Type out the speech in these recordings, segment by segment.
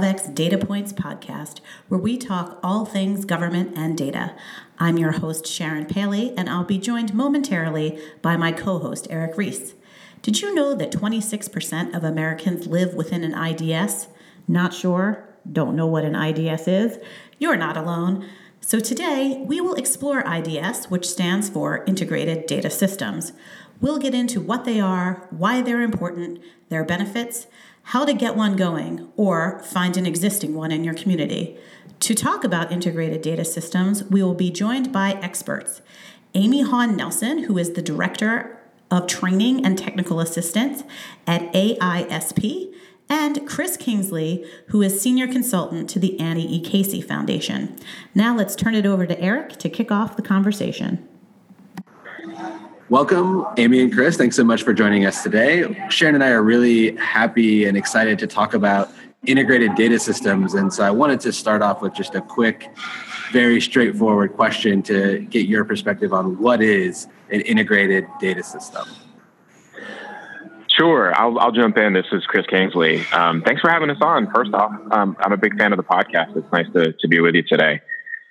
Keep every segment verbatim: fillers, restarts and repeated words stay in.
X Data Points podcast, where we talk all things government and data. I'm your host, Sharon Paley, and I'll be joined momentarily by my co-host, Eric Reese. Did you know that twenty-six percent of Americans live within an I D S? Not sure? Don't know what an I D S is? You're not alone. So today, we will explore I D S, which stands for Integrated Data Systems. We'll get into what they are, why they're important, their benefits, how to get one going, or find an existing one in your community. To talk about integrated data systems, we will be joined by experts. Amy Hahn-Nelson, who is the Director of Training and Technical Assistance at A I S P, and Chris Kingsley, who is Senior Consultant to the Annie E. Casey Foundation. Now let's turn it over to Eric to kick off the conversation. Welcome, Amy and Chris. Thanks so much for joining us today. Sharon and I are really happy and excited to talk about integrated data systems. And so I wanted to start off with just a quick, very straightforward question to get your perspective on what is an integrated data system. Sure. I'll, I'll jump in. This is Chris Kingsley. Um, thanks for having us on. First off, um, I'm a big fan of the podcast. It's nice to, to be with you today.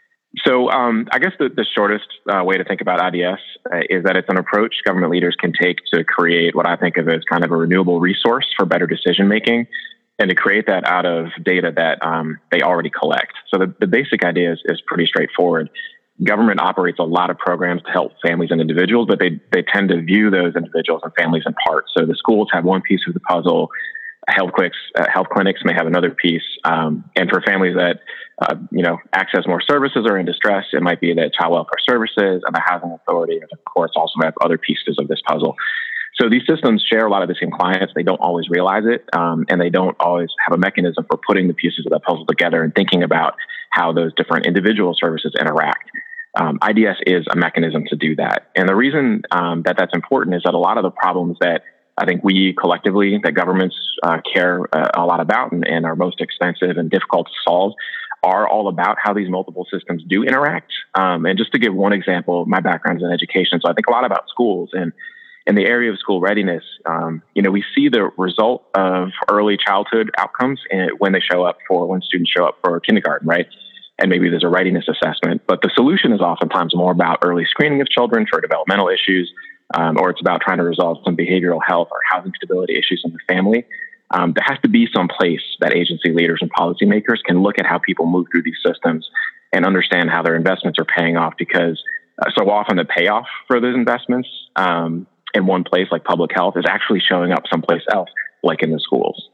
So um, I guess the, the shortest uh, way to think about I D S uh, is that it's an approach government leaders can take to create what I think of as kind of a renewable resource for better decision making, and to create that out of data that um, they already collect. So the, the basic idea is, is pretty straightforward. Government operates a lot of programs to help families and individuals, but they they tend to view those individuals and families in parts. So the schools have one piece of the puzzle. Health clinics, uh, health clinics may have another piece. Um, and for families that, uh, you know, access more services or in distress, it might be the child welfare services and the housing authority, and of course also have other pieces of this puzzle. So these systems share a lot of the same clients. They don't always realize it, um, and they don't always have a mechanism for putting the pieces of that puzzle together and thinking about how those different individual services interact. Um, I D S is a mechanism to do that. And the reason um, that that's important is that a lot of the problems that I think we collectively, that governments uh, care uh, a lot about and, and are most expensive and difficult to solve, are all about how these multiple systems do interact. Um, and just to give one example, my background is in education, so I think a lot about schools. And in the area of school readiness, um, you know, we see the result of early childhood outcomes in, when they show up for, when students show up for kindergarten, right? And maybe there's a readiness assessment, but the solution is oftentimes more about early screening of children for developmental issues, um, or it's about trying to resolve some behavioral health or housing stability issues in the family. Um, there has to be some place that agency leaders and policymakers can look at how people move through these systems and understand how their investments are paying off, because uh, so often the payoff for those investments um, in one place, like public health, is actually showing up someplace else, like in the schools.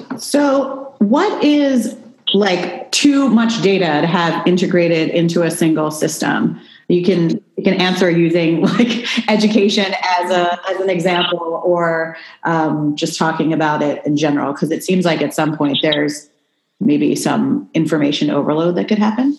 So what is like too much data to have integrated into a single system? You can you can answer using like education as a as an example, or um, just talking about it in general, because it seems like at some point there's maybe some information overload that could happen.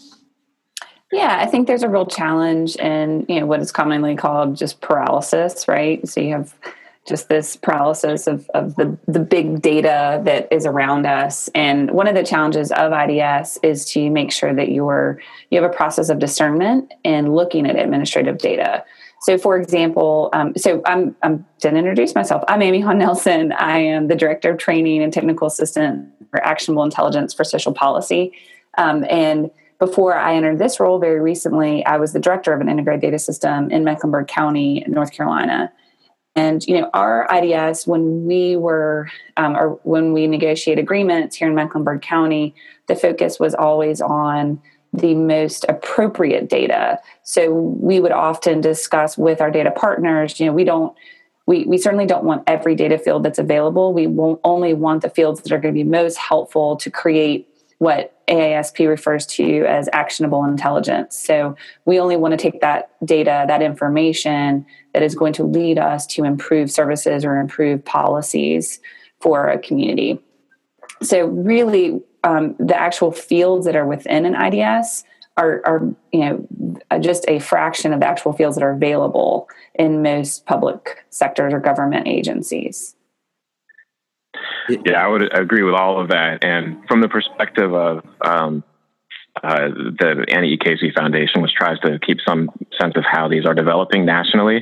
Yeah, I think there's a real challenge in, you know, what is commonly called just paralysis, right? So you have just this paralysis of, of the, the big data that is around us. And one of the challenges of I D S is to make sure that you're, you have a process of discernment and looking at administrative data. So for example, um, so I'm, I'm didn't introduce myself. I'm Amy Hahn-Nelson. I am the Director of Training and Technical Assistant for Actionable Intelligence for Social Policy. Um, and before I entered this role very recently, I was the Director of an integrated data system in Mecklenburg County, North Carolina. And, you know, our I D S, when we were, um, or when we negotiate agreements here in Mecklenburg County, the focus was always on the most appropriate data. So we would often discuss with our data partners, you know, we don't, we, we certainly don't want every data field that's available. We won't only want the fields that are going to be most helpful to create what A I S P refers to as actionable intelligence. So we only want to take that data, that information that is going to lead us to improve services or improve policies for a community. So really, um, the actual fields that are within an I D S are, are, you know, just a fraction of the actual fields that are available in most public sectors or government agencies. Yeah, I would agree with all of that. And from the perspective of um, uh, the Annie E. Casey Foundation, which tries to keep some sense of how these are developing nationally,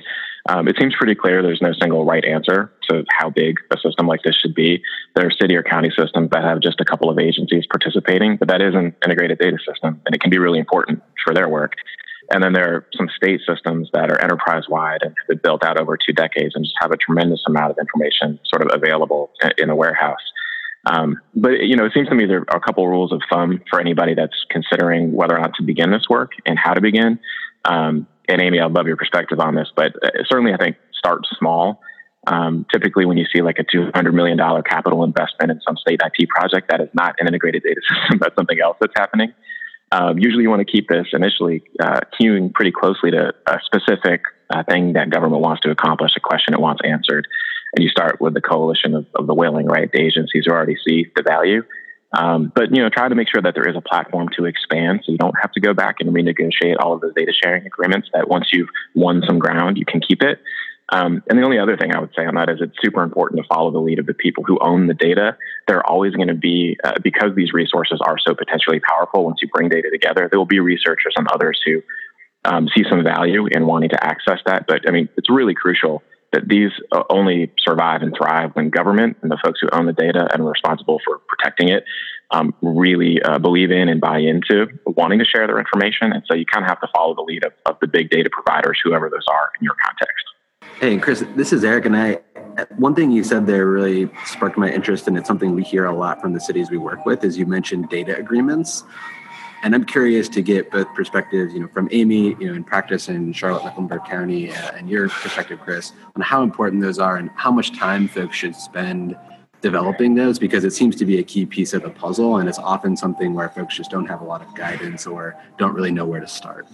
Um, it seems pretty clear there's no single right answer to how big a system like this should be. There are city or county systems that have just a couple of agencies participating, but that is an integrated data system, and it can be really important for their work. And then there are some state systems that are enterprise-wide and have been built out over two decades and just have a tremendous amount of information sort of available in a warehouse. Um, but, you know, it seems to me there are a couple of rules of thumb for anybody that's considering whether or not to begin this work and how to begin. Um, and Amy, I'd love your perspective on this, but certainly I think start small. Um, typically when you see like a two hundred million dollars capital investment in some state I T project, that is not an integrated data system. That's something else that's happening. Um, usually you want to keep this initially uh, queuing pretty closely to a specific uh, thing that government wants to accomplish, a question it wants answered. And you start with the coalition of, of the willing, right? The agencies who already see the value. Um, but, you know, try to make sure that there is a platform to expand so you don't have to go back and renegotiate all of those data sharing agreements, that once you've won some ground, you can keep it. Um, and the only other thing I would say on that is it's super important to follow the lead of the people who own the data. They're always going to be, uh, because these resources are so potentially powerful, once you bring data together, there will be researchers and others who um, see some value in wanting to access that. But I mean, it's really crucial that these uh, only survive and thrive when government and the folks who own the data and are responsible for protecting it um, really uh, believe in and buy into wanting to share their information. And so you kind of have to follow the lead of, of the big data providers, whoever those are in your context. Hey, Chris, this is Eric, and I. One thing you said there really sparked my interest, and it's something we hear a lot from the cities we work with, is you mentioned data agreements. And I'm curious to get both perspectives, you know, from Amy, you know, in practice in Charlotte, Mecklenburg County, uh, and your perspective, Chris, on how important those are and how much time folks should spend developing those, because it seems to be a key piece of the puzzle, and it's often something where folks just don't have a lot of guidance or don't really know where to start.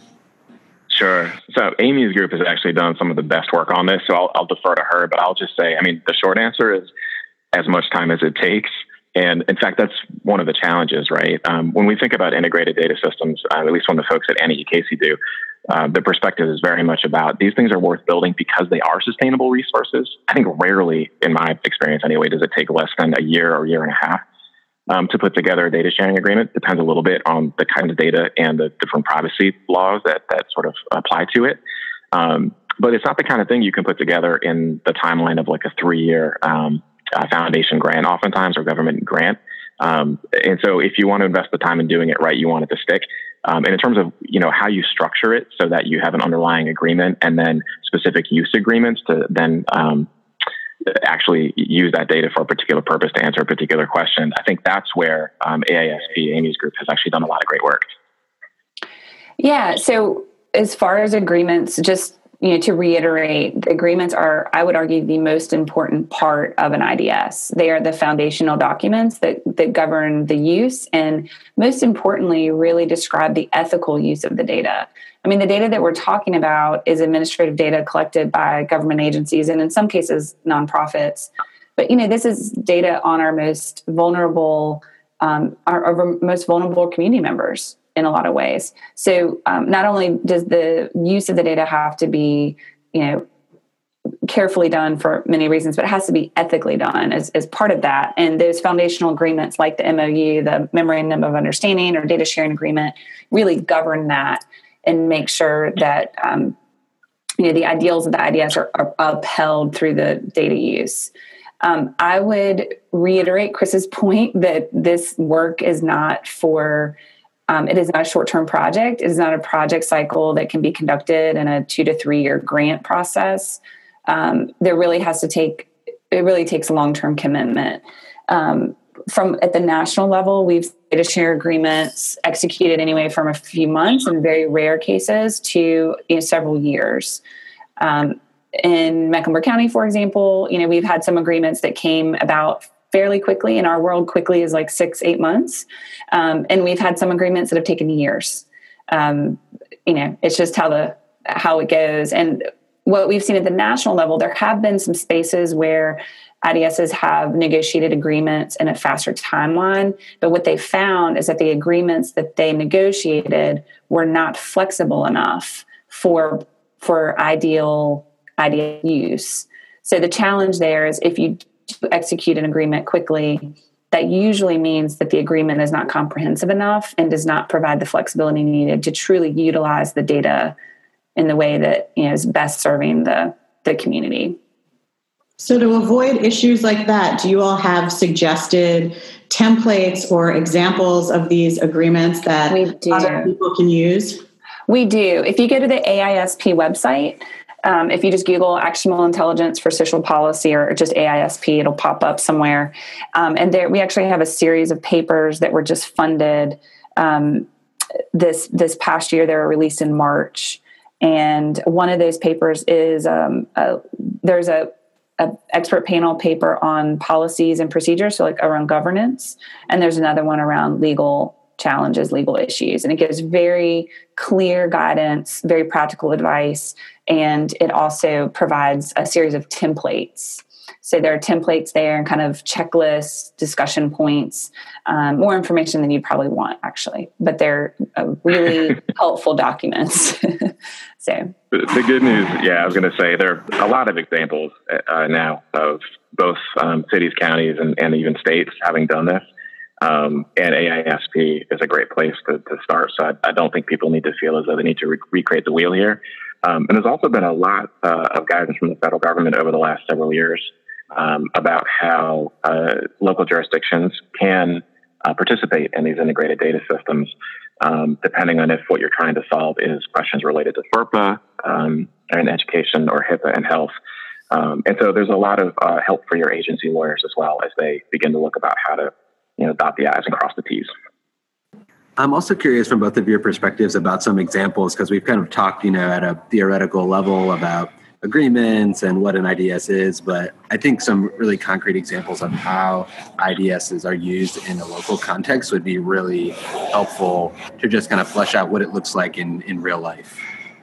Sure. So Amy's group has actually done some of the best work on this, so I'll, I'll defer to her, but I'll just say, I mean, the short answer is as much time as it takes. And in fact, that's one of the challenges, right? Um, when we think about integrated data systems, uh, at least when the folks at N E C A S E do, uh, the perspective is very much about these things are worth building because they are sustainable resources. I think rarely, in my experience anyway, does it take less than a year or a year and a half um, to put together a data sharing agreement. Depends a little bit on the kind of data and the different privacy laws that, that sort of apply to it. Um, but it's not the kind of thing you can put together in the timeline of like a three-year um, Uh, foundation grant oftentimes, or government grant. Um, and so if you want to invest the time in doing it right, you want it to stick. Um, and in terms of, you know, how you structure it so that you have an underlying agreement and then specific use agreements to then um, actually use that data for a particular purpose to answer a particular question, I think that's where um, A I S P, Amy's group, has actually done a lot of great work. Yeah. So as far as agreements, just You know, to reiterate, the agreements are, I would argue, the most important part of an I D S. They are the foundational documents that, that govern the use and, most importantly, really describe the ethical use of the data. I mean, the data that we're talking about is administrative data collected by government agencies and, in some cases, nonprofits. But, you know, this is data on our most vulnerable, um, our, our most vulnerable community members in a lot of ways. So um, not only does the use of the data have to be, you know, carefully done for many reasons, but it has to be ethically done as, as part of that. And those foundational agreements like the M O U, the Memorandum of Understanding or Data Sharing Agreement, really govern that and make sure that, um, you know, the ideals of the I D S are, are upheld through the data use. Um, I would reiterate Chris's point that this work is not for Um, it is not a short-term project. It is not a project cycle that can be conducted in a two to three-year grant process. Um, there really has to take, it really takes a long-term commitment. Um, from at the national level, we've data share agreements executed anyway from a few months in very rare cases to, you know, several years. Um, in Mecklenburg County, for example, you know, we've had some agreements that came about fairly quickly. In our world, quickly is like six, eight months. Um, and we've had some agreements that have taken years. Um, you know, it's just how the, how it goes. And what we've seen at the national level, there have been some spaces where I D Ss have negotiated agreements in a faster timeline. But what they found is that the agreements that they negotiated were not flexible enough for, for ideal, ideal use. So the challenge there is if you to execute an agreement quickly, that usually means that the agreement is not comprehensive enough and does not provide the flexibility needed to truly utilize the data in the way that, you know, is best serving the, the community. So to avoid issues like that, do you all have suggested templates or examples of these agreements that we do. other people can use? We do. If you go to the A I S P website, um, if you just Google actionable intelligence for social policy or just A I S P, it'll pop up somewhere. Um, and there, we actually have a series of papers that were just funded um, this this past year. They were released in March. And one of those papers is um, a, there's a, a expert panel paper on policies and procedures, so like around governance. And there's another one around legal challenges, legal issues. And it gives very clear guidance, very practical advice. And it also provides a series of templates. So there are templates there and kind of checklists, discussion points, um, more information than you probably want, actually. But they're uh, really helpful documents. So the, the good news, yeah, I was going to say there are a lot of examples uh, now of both um, cities, counties, and, and even states having done this. Um, and A I S P is a great place to, to start. So I, I don't think people need to feel as though they need to re- recreate the wheel here. Um, and there's also been a lot uh, of guidance from the federal government over the last several years um, about how uh, local jurisdictions can uh, participate in these integrated data systems, um, depending on if what you're trying to solve is questions related to FERPA um, and education or HIPAA and health. Um, and so there's a lot of uh, help for your agency lawyers as well as they begin to look about how to you know, dot the I's and cross the T's. I'm also curious from both of your perspectives about some examples, because we've kind of talked, you know, at a theoretical level about agreements and what an I D S is, but I think some really concrete examples of how I D Ss are used in a local context would be really helpful to just kind of flesh out what it looks like in, in real life.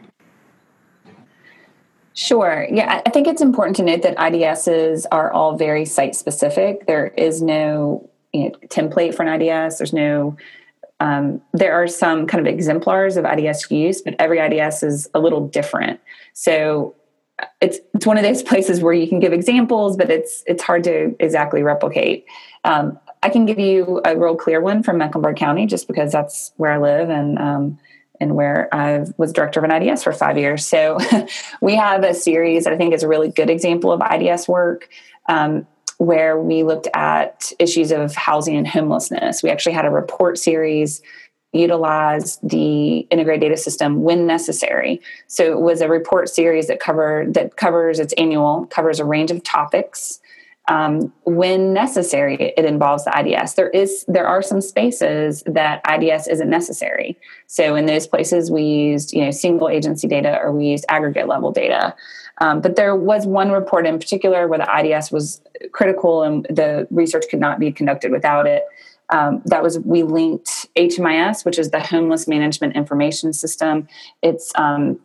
Sure. Yeah, I think it's important to note that I D Ss are all very site-specific. There is no you know, template for an I D S. There's no, um, there are some kind of exemplars of I D S use, but every I D S is a little different. So it's it's one of those places where you can give examples, but it's it's hard to exactly replicate. Um, I can give you a real clear one from Mecklenburg County, just because that's where I live and um, and where I was director of an I D S for five years. So we have a series that I think is a really good example of I D S work. Um, where we looked at issues of housing and homelessness. We actually had a report series utilize the integrated data system when necessary. So it was a report series that covered that covers its annual, covers a range of topics. Um, when necessary, it involves the I D S. There is there are some spaces that I D S isn't necessary. So in those places, we used you know single agency data or we used aggregate level data. Um, but there was one report in particular where the I D S was critical and the research could not be conducted without it. Um, that was, we linked H M I S, which is the Homeless Management Information System. It's um,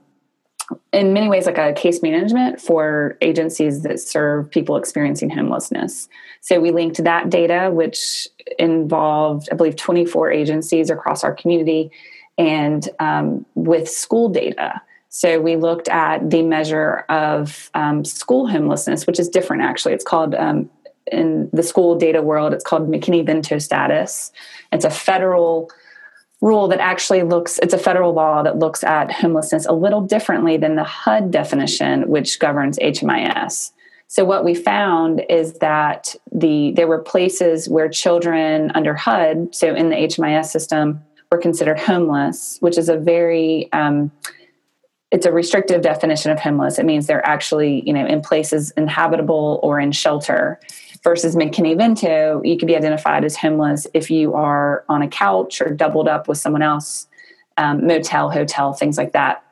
in many ways like a case management for agencies that serve people experiencing homelessness. So we linked that data, which involved, I believe, twenty-four agencies across our community, and um, with school data. So we looked at the measure of um, school homelessness, which is different, actually. It's called, um, in the school data world, it's called McKinney-Vento status. It's a federal rule that actually looks, it's a federal law that looks at homelessness a little differently than the H U D definition, which governs H M I S. So what we found is that the there were places where children under H U D, so in the H M I S system, were considered homeless, which is a very... Um, It's a restrictive definition of homeless. It means they're actually, you know, in places inhabitable or in shelter. Versus McKinney-Vento, you could be identified as homeless if you are on a couch or doubled up with someone else, um, motel, hotel, things like that.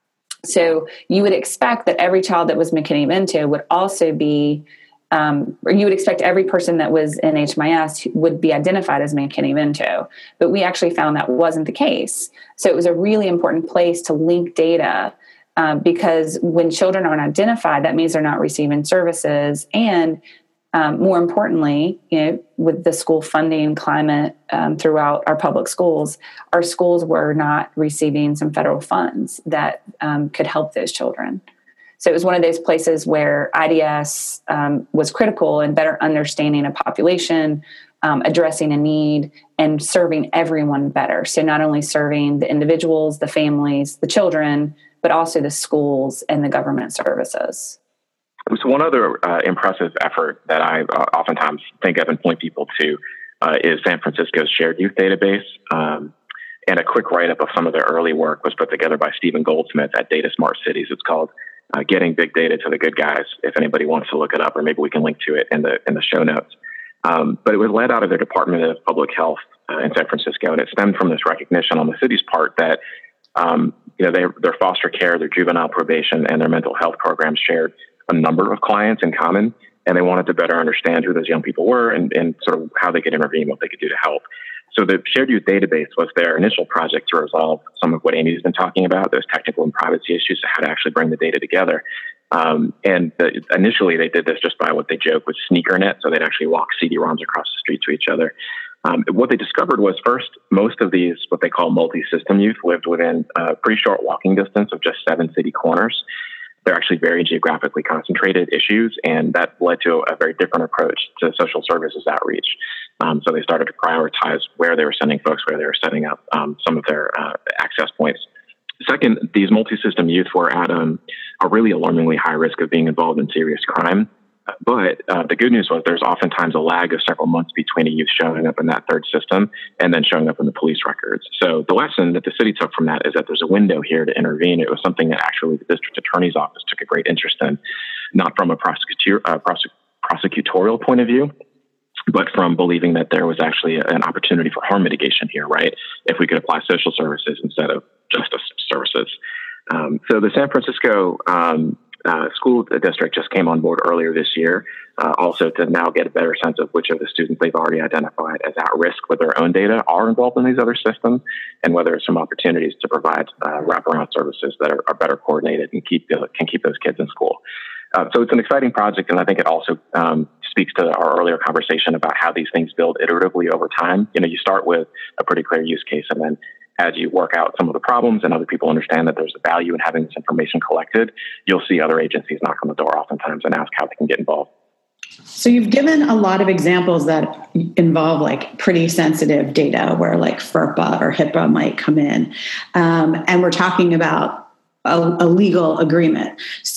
So you would expect that every child that was McKinney-Vento would also be, um, or you would expect every person that was in H M I S would be identified as McKinney-Vento. But we actually found that wasn't the case. So it was a really important place to link data um, because when children aren't identified, that means they're not receiving services. And um, more importantly, you know, with the school funding climate um, throughout our public schools, our schools were not receiving some federal funds that um, could help those children. So it was one of those places where I D S um, was critical in better understanding a population, um, addressing a need, and serving everyone better. So not only serving the individuals, the families, the children, but also the schools and the government services. So one other uh, impressive effort that I uh, oftentimes think of and point people to uh, is San Francisco's Shared Youth Database. Um, and a quick write-up of some of their early work was put together by Stephen Goldsmith at Data Smart Cities. It's called uh, Getting Big Data to the Good Guys, if anybody wants to look it up, or maybe we can link to it in the in the show notes. Um, but it was led out of their Department of Public Health uh, in San Francisco, and it stemmed from this recognition on the city's part that um, you know, they, their foster care, their juvenile probation, and their mental health programs shared a number of clients in common, and they wanted to better understand who those young people were and, and sort of how they could intervene, what they could do to help. So the Shared Youth Database was their initial project to resolve some of what Amy's been talking about, those technical and privacy issues, how to actually bring the data together. Um, and the, initially they did this just by what they joke was SneakerNet, so they'd actually walk C D ROMs across the street to each other. Um, what they discovered was, first, most of these, what they call multi-system youth, lived within a pretty short walking distance of just seven city corners. They're actually very geographically concentrated issues, and that led to a very different approach to social services outreach. Um, so they started to prioritize where they were sending folks, where they were setting up um, some of their uh, access points. Second, these multi-system youth were at um, a really alarmingly high risk of being involved in serious crime. But uh, the good news was there's oftentimes a lag of several months between a youth showing up in that third system and then showing up in the police records. So the lesson that the city took from that is that there's a window here to intervene. It was something that actually the district attorney's office took a great interest in, not from a prosecutor, uh, prosec- prosecutorial point of view, but from believing that there was actually an opportunity for harm mitigation here, right? If we could apply social services instead of justice services. Um, so the San Francisco um, uh, school district just came on board earlier this year, uh, also to now get a better sense of which of the students they've already identified as at risk with their own data are involved in these other systems, and whether there's some opportunities to provide uh, wraparound services that are, are better coordinated and keep uh, can keep those kids in school. Uh, so it's an exciting project, and I think it also um, speaks to our earlier conversation about how these things build iteratively over time. You know, you start with a pretty clear use case, and then as you work out some of the problems and other people understand that there's a value in having this information collected, you'll see other agencies knock on the door oftentimes and ask how they can get involved. So you've given a lot of examples that involve like pretty sensitive data where like FERPA or HIPAA might come in. Um, and we're talking about a, a legal agreement.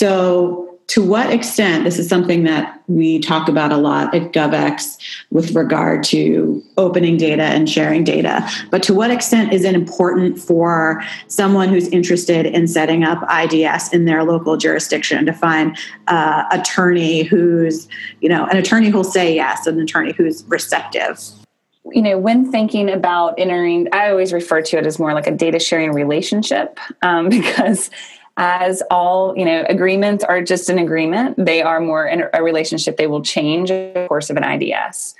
So to what extent, this is something that we talk about a lot at GovX with regard to opening data and sharing data, but to what extent is it important for someone who's interested in setting up I D S in their local jurisdiction to find uh, attorney who's, you know, an attorney who'll say yes, an attorney who's receptive? You know, when thinking about entering, I always refer to it as more like a data sharing relationship um, because as all, you know, agreements are just an agreement. They are more in a relationship. They will change in the course of an I D S.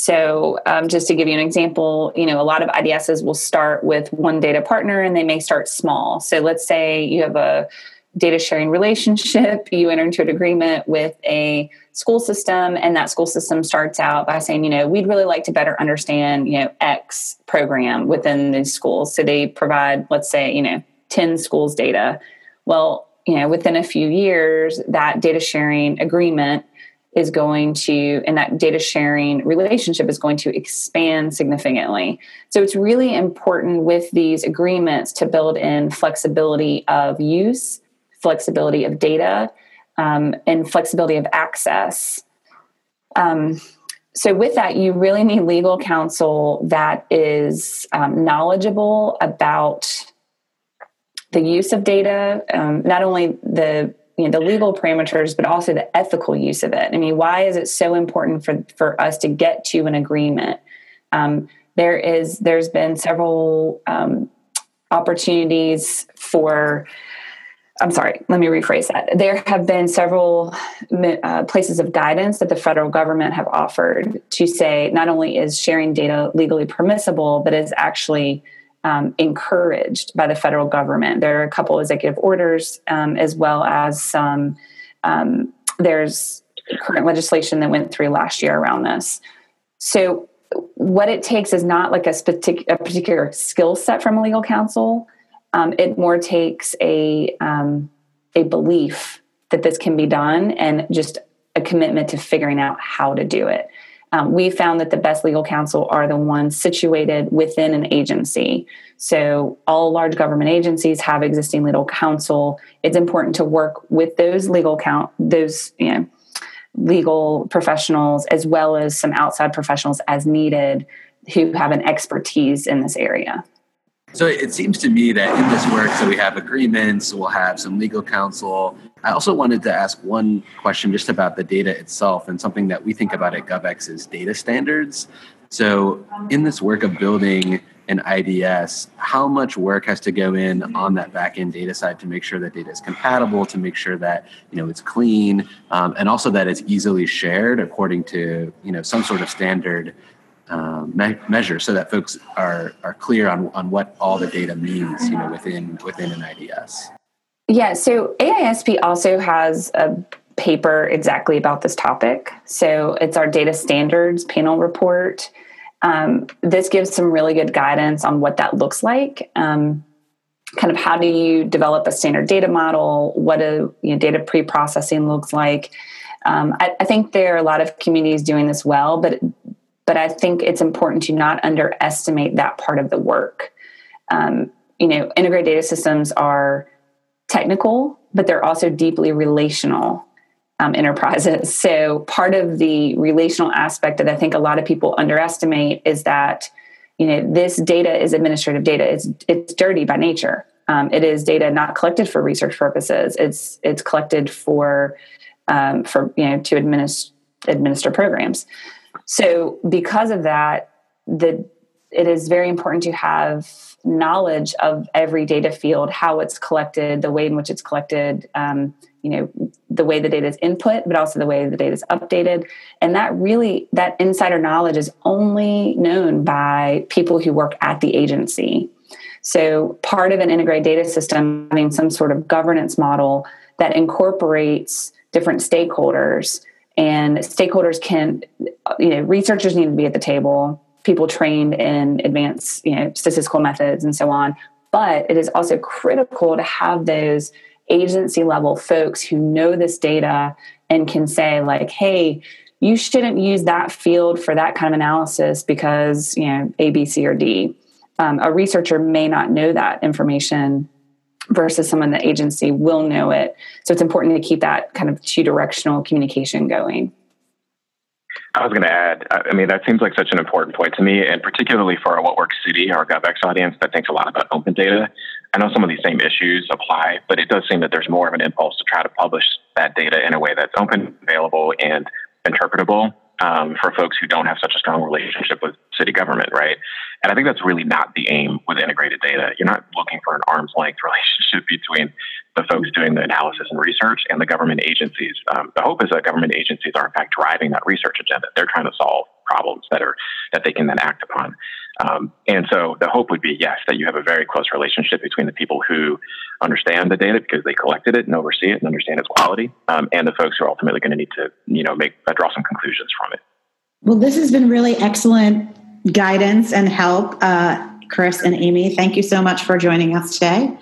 So um, just to give you an example, you know, a lot of I D Ss will start with one data partner and they may start small. So let's say you have a data sharing relationship, you enter into an agreement with a school system, and that school system starts out by saying, you know, we'd really like to better understand, you know, X program within these schools. So they provide, let's say, you know, ten schools data. Well, you know, within a few years, that data sharing agreement is going to, and that data sharing relationship is going to expand significantly. So it's really important with these agreements to build in flexibility of use, flexibility of data, um, and flexibility of access. Um, so with that, you really need legal counsel that is um, knowledgeable about the use of data, um, not only the you know the legal parameters, but also the ethical use of it. I mean, why is it so important for, for us to get to an agreement? Um, there is there's been several um, opportunities for. I'm sorry, let me rephrase that. There have been several uh, places of guidance that the federal government have offered to say not only is sharing data legally permissible, but is actually Um, encouraged by the federal government. There are a couple executive orders, um, as well as some, um, there's current legislation that went through last year around this. So what it takes is not like a, partic- a particular skill set from a legal counsel. Um, it more takes a, um, a belief that this can be done and just a commitment to figuring out how to do it. Um, we found that the best legal counsel are the ones situated within an agency. So all large government agencies have existing legal counsel. It's important to work with those legal count, those, you know, legal professionals, as well as some outside professionals as needed who have an expertise in this area. So it seems to me that in this work, so we have agreements, we'll have some legal counsel. I also wanted to ask one question just about the data itself, and something that we think about at GovX is data standards. So in this work of building an I D S, how much work has to go in on that back-end data side to make sure that data is compatible, to make sure that, you know, it's clean, um, and also that it's easily shared according to, you know, some sort of standard Um, me- measure, so that folks are are clear on on what all the data means, you know, within within an I D S. Yeah, so A I S P also has a paper exactly about this topic. So it's our data standards panel report. Um, this gives some really good guidance on what that looks like. Um, kind of how do you develop a standard data model? What a you know, data pre-processing looks like. Um, I, I think there are a lot of communities doing this well, but But I think it's important to not underestimate that part of the work. Um, you know, integrated data systems are technical, but they're also deeply relational um, enterprises. So part of the relational aspect that I think a lot of people underestimate is that, you know, this data is administrative data. It's it's dirty by nature. Um, it is data not collected for research purposes. It's it's collected for um, for you know to administer administer programs. So because of that, the, it is very important to have knowledge of every data field, how it's collected, the way in which it's collected, um, you know, the way the data is input, but also the way the data is updated. And that really, that insider knowledge is only known by people who work at the agency. So part of an integrated data system, having some sort of governance model that incorporates different stakeholders. And stakeholders can, you know, researchers need to be at the table, people trained in advanced, you know, statistical methods and so on. But it is also critical to have those agency level folks who know this data and can say like, hey, you shouldn't use that field for that kind of analysis because, you know, A, B, C, or D. Um, a researcher may not know that information versus someone in the agency will know it. So it's important to keep that kind of two-directional communication going. I was going to add, I mean, that seems like such an important point to me, and particularly for our What Works City, our GovX audience that thinks a lot about open data. I know some of these same issues apply, but it does seem that there's more of an impulse to try to publish that data in a way that's open, available, and interpretable um, for folks who don't have such a strong relationship with city government, right? And I think that's really not the aim with integrated data. You're not looking for an arm's length relationship between the folks doing the analysis and research and the government agencies. Um, the hope is that government agencies are in fact driving that research agenda. They're trying to solve problems that are that they can then act upon. Um, and so the hope would be, yes, that you have a very close relationship between the people who understand the data because they collected it and oversee it and understand its quality, um, and the folks who are ultimately going to need to, you know, make uh, draw some conclusions from it. Well, this has been really excellent guidance and help, uh, Chris and Amy. Thank you so much for joining us today.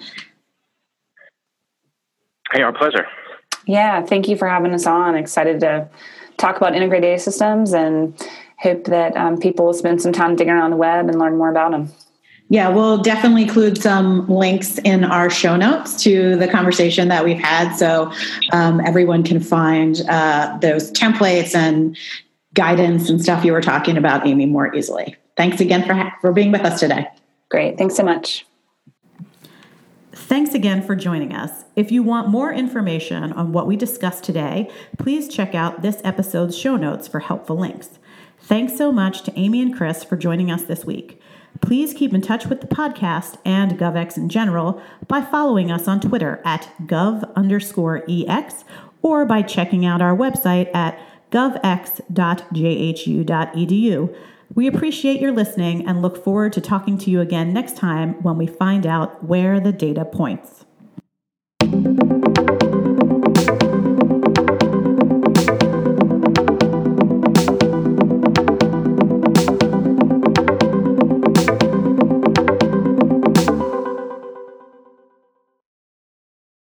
Hey, our pleasure. Yeah, thank you for having us on. Excited to talk about integrated data systems and hope that um, people will spend some time digging around the web and learn more about them. Yeah, we'll definitely include some links in our show notes to the conversation that we've had, so um, everyone can find uh, those templates and guidance and stuff you were talking about, Amy, more easily. Thanks again for ha- for being with us today. Great. Thanks so much. Thanks again for joining us. If you want more information on what we discussed today, please check out this episode's show notes for helpful links. Thanks so much to Amy and Chris for joining us this week. Please keep in touch with the podcast and GovX in general by following us on Twitter at gov underscore ex or by checking out our website at govx dot j h u dot e d u. We appreciate your listening and look forward to talking to you again next time when we find out where the data points.